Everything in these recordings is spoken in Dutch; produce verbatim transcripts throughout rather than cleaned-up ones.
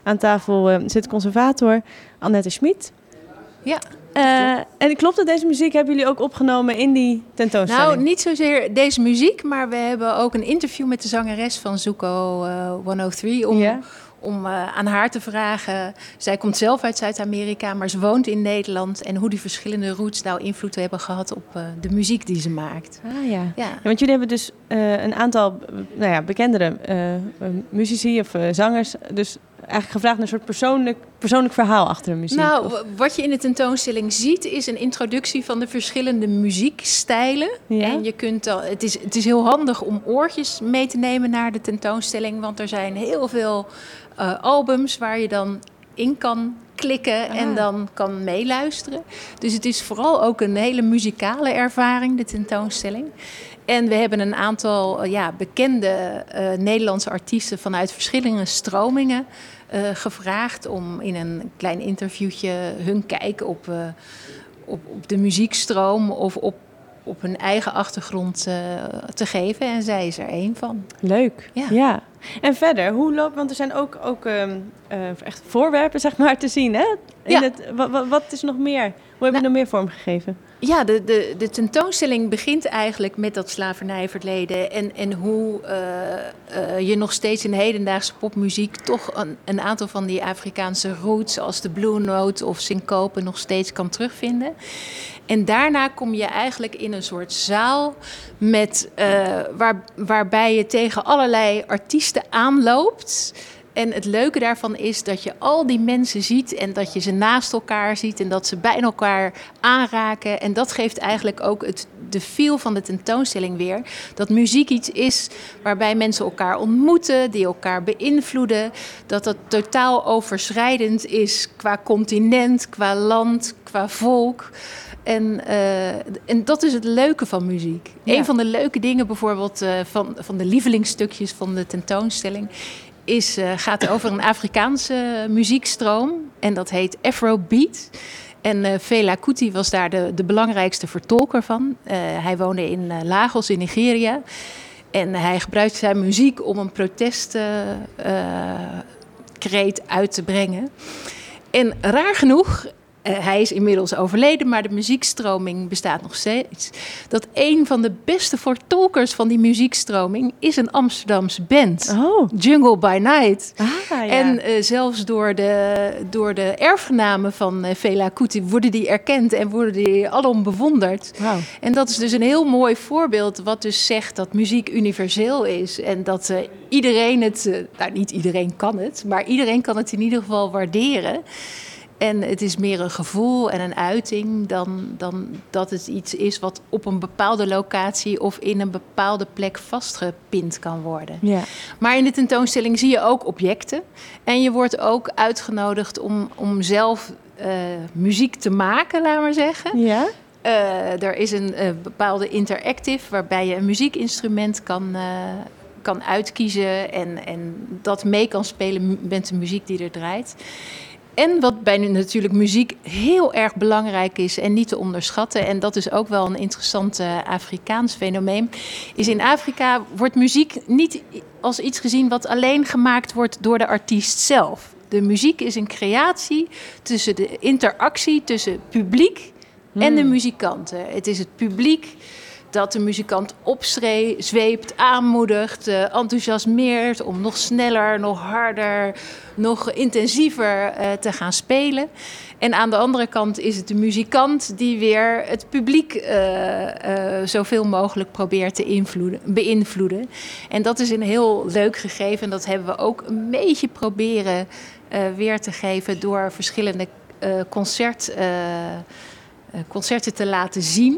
Aan tafel uh, zit conservator Annette Schmid. Ja. Uh, en klopt dat deze muziek hebben jullie ook opgenomen in die tentoonstelling? Nou, niet zozeer deze muziek, maar we hebben ook een interview met de zangeres van Zuko uh, honderddrie om, ja. om uh, aan haar te vragen. Zij komt zelf uit Zuid-Amerika, maar ze woont in Nederland. En hoe die verschillende roots nou invloed hebben gehad op uh, de muziek die ze maakt. Ah ja. ja. ja want jullie hebben dus uh, een aantal nou ja, bekendere uh, muzici of uh, zangers dus eigenlijk gevraagd naar een soort persoonlijk, persoonlijk verhaal achter de muziek. Nou, of? wat je in de tentoonstelling ziet is een introductie van de verschillende muziekstijlen. Ja? En je kunt al, het, is, het is heel handig om oortjes mee te nemen naar de tentoonstelling. Want er zijn heel veel uh, albums waar je dan in kan klikken ah. en dan kan meeluisteren. Dus het is vooral ook een hele muzikale ervaring, de tentoonstelling. En we hebben een aantal ja, bekende uh, Nederlandse artiesten vanuit verschillende stromingen uh, gevraagd om in een klein interviewtje hun kijk op, uh, op, op de muziekstroom of op, op hun eigen achtergrond uh, te geven. En zij is er één van. Leuk, ja. ja. En verder, hoe loopt, want er zijn ook, ook um, uh, echt voorwerpen zeg maar, te zien, hè? In ja. het, wat, wat is nog meer? Hoe heb je nou, nog meer vormgegeven? Ja, de, de, de tentoonstelling begint eigenlijk met dat slavernijverleden en, en hoe uh, uh, je nog steeds in hedendaagse popmuziek toch een, een aantal van die Afrikaanse roots als de Blue Note of syncope nog steeds kan terugvinden. En daarna kom je eigenlijk in een soort zaal met, uh, waar, waarbij je tegen allerlei artiesten aanloopt. En het leuke daarvan is dat je al die mensen ziet en dat je ze naast elkaar ziet en dat ze bij elkaar aanraken. En dat geeft eigenlijk ook het, de feel van de tentoonstelling weer. Dat muziek iets is waarbij mensen elkaar ontmoeten, die elkaar beïnvloeden. Dat dat totaal overschrijdend is qua continent, qua land, qua volk. En, uh, en dat is het leuke van muziek. Ja. Een van de leuke dingen bijvoorbeeld uh, van, van de lievelingsstukjes van de tentoonstelling is, uh, gaat over een Afrikaanse muziekstroom. En dat heet Afrobeat. En uh, Fela Kuti was daar de, de belangrijkste vertolker van. Uh, hij woonde in uh, Lagos in Nigeria. En hij gebruikte zijn muziek om een protestkreet uh, uit te brengen. En raar genoeg, Uh, hij is inmiddels overleden, maar de muziekstroming bestaat nog steeds. Dat een van de beste vertolkers van die muziekstroming is een Amsterdamse band. Oh. Jungle by Night. Ah, ja. En uh, zelfs door de, door de erfgenamen van uh, Fela Kuti worden die erkend en worden die alom bewonderd. Wow. En dat is dus een heel mooi voorbeeld wat dus zegt dat muziek universeel is. En dat uh, iedereen het, uh, nou niet iedereen kan het, maar iedereen kan het in ieder geval waarderen. En het is meer een gevoel en een uiting dan, dan dat het iets is wat op een bepaalde locatie of in een bepaalde plek vastgepind kan worden. Ja. Maar in de tentoonstelling zie je ook objecten. En je wordt ook uitgenodigd om, om zelf uh, muziek te maken, laat maar zeggen. Ja. Uh, er is een uh, bepaalde interactive waarbij je een muziekinstrument kan, uh, kan uitkiezen en, en dat mee kan spelen met de muziek die er draait. En wat bij natuurlijk muziek heel erg belangrijk is en niet te onderschatten, en dat is ook wel een interessant uh, Afrikaans fenomeen, is in Afrika wordt muziek niet als iets gezien wat alleen gemaakt wordt door de artiest zelf. De muziek is een creatie tussen de interactie tussen publiek hmm. en de muzikanten. Het is het publiek dat de muzikant opzweept, aanmoedigt, uh, enthousiasmeert om nog sneller, nog harder, nog intensiever uh, te gaan spelen. En aan de andere kant is het de muzikant die weer het publiek uh, uh, zoveel mogelijk probeert te invloeden, beïnvloeden. En dat is een heel leuk gegeven. En dat hebben we ook een beetje proberen uh, weer te geven door verschillende uh, concert, uh, uh, concerten te laten zien.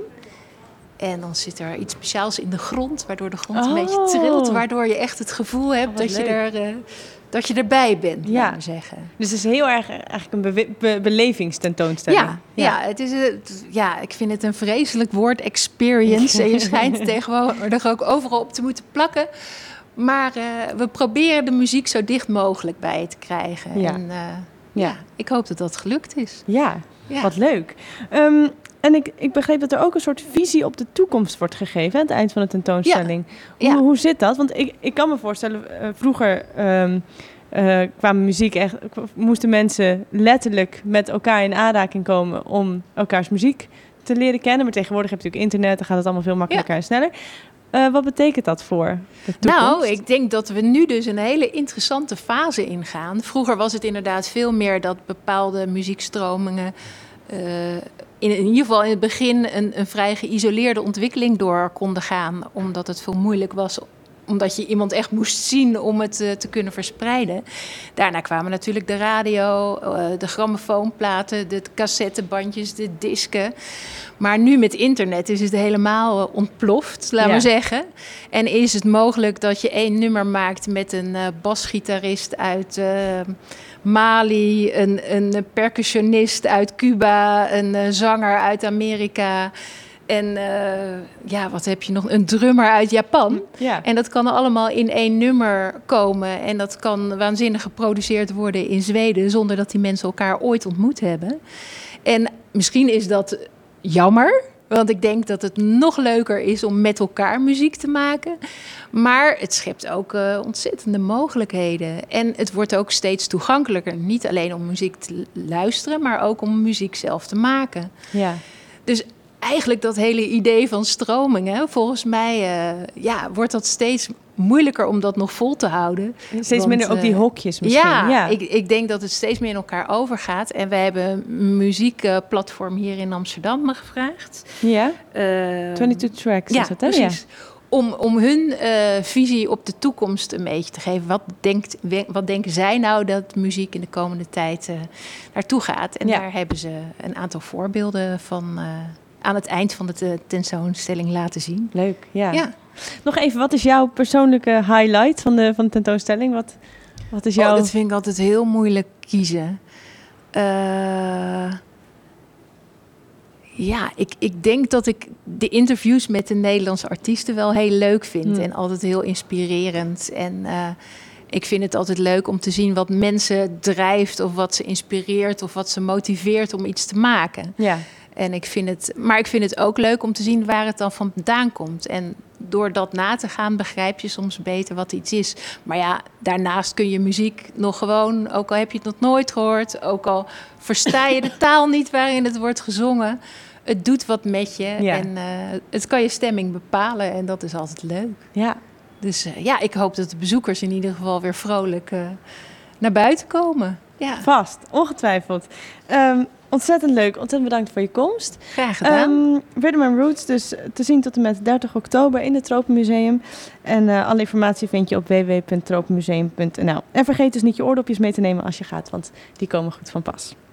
En dan zit er iets speciaals in de grond, waardoor de grond oh. een beetje trilt. Waardoor je echt het gevoel hebt oh, dat, je er, uh, dat je erbij bent, ja. laat maar zeggen. Dus het is heel erg eigenlijk een be- be- belevingstentoonstelling. Ja, ja. ja, het is, het, ja, ik vind het een vreselijk woord, experience. En je schijnt tegenwoordig ook overal op te moeten plakken. Maar uh, we proberen de muziek zo dicht mogelijk bij je te krijgen. Ja. En uh, ja. ja, ik hoop dat dat gelukt is. Ja, ja. Wat leuk. Um, En ik, ik begreep dat er ook een soort visie op de toekomst wordt gegeven aan het eind van de tentoonstelling. Ja. Hoe, ja. hoe zit dat? Want ik, ik kan me voorstellen, uh, vroeger um, uh, qua muziek echt, moesten mensen letterlijk met elkaar in aanraking komen om elkaars muziek te leren kennen. Maar tegenwoordig heb je natuurlijk internet, dan gaat het allemaal veel makkelijker ja. en sneller. Uh, wat betekent dat voor de toekomst? Nou, ik denk dat we nu dus een hele interessante fase ingaan. Vroeger was het inderdaad veel meer dat bepaalde muziekstromingen Uh, in, in ieder geval in het begin een, een vrij geïsoleerde ontwikkeling door konden gaan. Omdat het veel moeilijk was, omdat je iemand echt moest zien om het uh, te kunnen verspreiden. Daarna kwamen natuurlijk de radio, uh, de grammofoonplaten, de cassettebandjes, de disken. Maar nu met internet is het helemaal uh, ontploft, laten we ja. zeggen. En is het mogelijk dat je één nummer maakt met een uh, basgitarist uit Uh, Mali, een, een percussionist uit Cuba, een uh, zanger uit Amerika en uh, ja, wat heb je nog? Een drummer uit Japan. Ja. En dat kan allemaal in één nummer komen en dat kan waanzinnig geproduceerd worden in Zweden zonder dat die mensen elkaar ooit ontmoet hebben. En misschien is dat jammer, want ik denk dat het nog leuker is om met elkaar muziek te maken. Maar het schept ook uh, ontzettende mogelijkheden. En het wordt ook steeds toegankelijker. Niet alleen om muziek te luisteren, maar ook om muziek zelf te maken. Ja. Dus eigenlijk dat hele idee van stromingen, volgens mij uh, ja, wordt dat steeds moeilijker om dat nog vol te houden. Steeds want, minder ook die hokjes misschien. Ja, ja. Ik, ik denk dat het steeds meer in elkaar overgaat. En we hebben een muziekplatform hier in Amsterdam me gevraagd. Ja, uh, tweeëntwintig tracks ja, is het, hè? Precies. Ja. Om, om hun uh, visie op de toekomst een beetje te geven. Wat, denkt, wat denken zij nou dat muziek in de komende tijd uh, naartoe gaat? En ja. daar hebben ze een aantal voorbeelden van uh, aan het eind van de tentoonstelling laten zien. Leuk, ja. ja. Nog even, wat is jouw persoonlijke highlight van de, van de tentoonstelling? Wat, wat is jouw... Oh, dat vind ik altijd heel moeilijk kiezen. Uh... Ja, ik, ik denk dat ik de interviews met de Nederlandse artiesten wel heel leuk vind. Hmm. En altijd heel inspirerend. En uh, ik vind het altijd leuk om te zien wat mensen drijft of wat ze inspireert of wat ze motiveert om iets te maken. Ja. En ik vind het, maar ik vind het ook leuk om te zien waar het dan vandaan komt. En door dat na te gaan begrijp je soms beter wat iets is. Maar ja, daarnaast kun je muziek nog gewoon, ook al heb je het nog nooit gehoord, ook al versta je de taal niet waarin het wordt gezongen, het doet wat met je. Ja. En uh, het kan je stemming bepalen en dat is altijd leuk. Ja. Dus uh, ja, ik hoop dat de bezoekers in ieder geval weer vrolijk uh, naar buiten komen. Ja. Vast, ongetwijfeld. Um, Ontzettend leuk. Ontzettend bedankt voor je komst. Graag gedaan. Um, Rhythm and Roots dus te zien tot en met dertig oktober in het Tropenmuseum. En uh, alle informatie vind je op w w w punt tropenmuseum punt n l. En vergeet dus niet je oordopjes mee te nemen als je gaat, want die komen goed van pas.